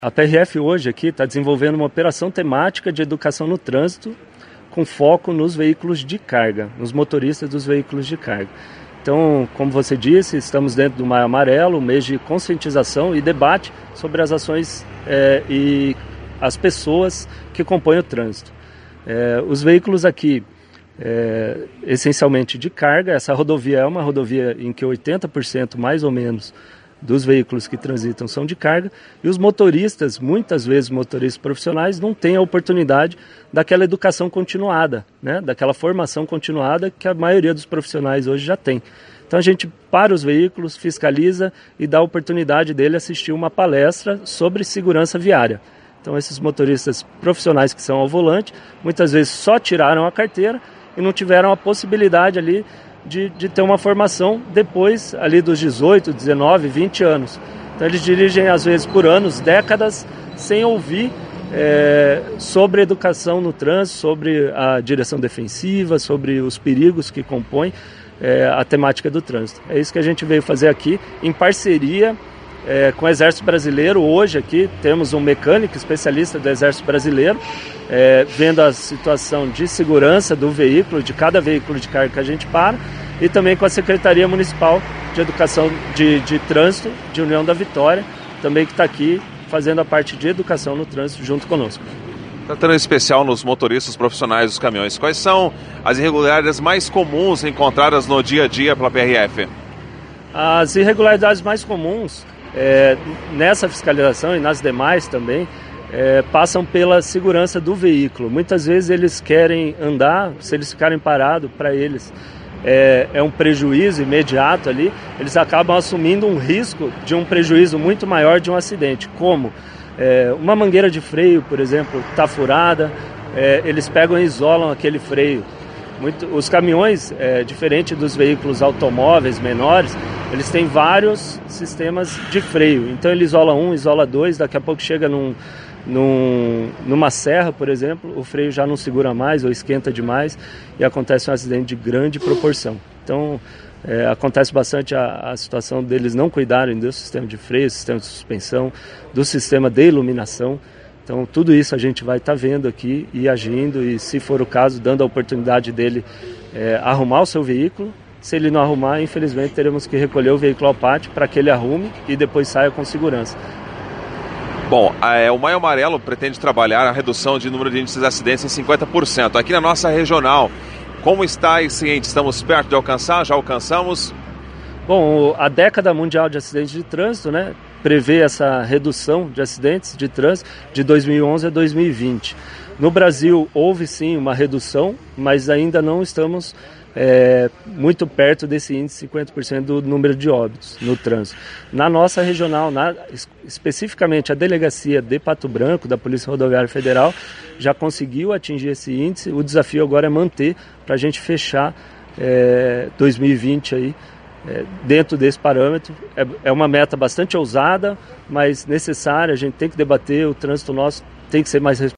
A PRF hoje aqui está desenvolvendo uma operação temática de educação no trânsito com foco nos veículos de carga, nos motoristas dos veículos de carga. Então, como você disse, estamos dentro do Maio Amarelo, um mês de conscientização e debate sobre as ações e as pessoas que compõem o trânsito. Os veículos aqui, essencialmente de carga, essa rodovia é uma rodovia em que 80% mais ou menos dos veículos que transitam são de carga, e os motoristas, muitas vezes motoristas profissionais, não têm a oportunidade daquela educação continuada, né? Daquela formação continuada que a maioria dos profissionais hoje já tem. Então a gente para os veículos, fiscaliza e dá a oportunidade dele assistir uma palestra sobre segurança viária. Então esses motoristas profissionais que são ao volante, muitas vezes só tiraram a carteira e não tiveram a possibilidade ali de ter uma formação depois ali dos 18, 19, 20 anos. Então eles dirigem às vezes por anos, décadas, sem ouvir sobre educação no trânsito, sobre a direção defensiva, sobre os perigos que compõem a temática do trânsito. É isso que a gente veio fazer aqui em parceria com o Exército Brasileiro. Hoje aqui temos um mecânico especialista do Exército Brasileiro, vendo a situação de segurança do veículo, de cada veículo de carga que a gente para, e também com a Secretaria Municipal de Educação de Trânsito de União da Vitória, também que está aqui fazendo a parte de educação no trânsito junto conosco. Tratando em especial nos motoristas profissionais dos caminhões, quais são as irregularidades mais comuns encontradas no dia a dia pela PRF? As irregularidades mais comuns nessa fiscalização e nas demais também passam pela segurança do veículo. Muitas vezes eles querem andar, se eles ficarem parados, para eles é um prejuízo imediato ali, eles acabam assumindo um risco de um prejuízo muito maior de um acidente, como uma mangueira de freio, por exemplo, está furada, eles pegam e isolam aquele freio. Os caminhões, diferente dos veículos automóveis menores, eles têm vários sistemas de freio. Então ele isola um, isola dois, daqui a pouco chega numa serra, por exemplo, o freio já não segura mais ou esquenta demais e acontece um acidente de grande proporção. Então acontece bastante a situação deles não cuidarem do sistema de freio, sistema de suspensão, do sistema de iluminação. Então tudo isso a gente vai estar vendo aqui e agindo, e se for o caso, dando a oportunidade dele arrumar o seu veículo. Se ele não arrumar, infelizmente teremos que recolher o veículo ao pátio para que ele arrume e depois saia com segurança. Bom, o Maio Amarelo pretende trabalhar a redução de número de índices de acidentes em 50%. Aqui na nossa regional, como está esse índice? Estamos perto de alcançar? Já alcançamos? Bom, a década mundial de acidentes de trânsito, né, prevê essa redução de acidentes de trânsito de 2011 a 2020. No Brasil houve sim uma redução, mas ainda não estamos muito perto desse índice 50% do número de óbitos no trânsito. Na nossa regional, especificamente a delegacia de Pato Branco, da Polícia Rodoviária Federal, já conseguiu atingir esse índice. O desafio agora é manter para a gente fechar 2020 aí, dentro desse parâmetro. É uma meta bastante ousada, mas necessária. A gente tem que debater, o trânsito nosso tem que ser mais responsável.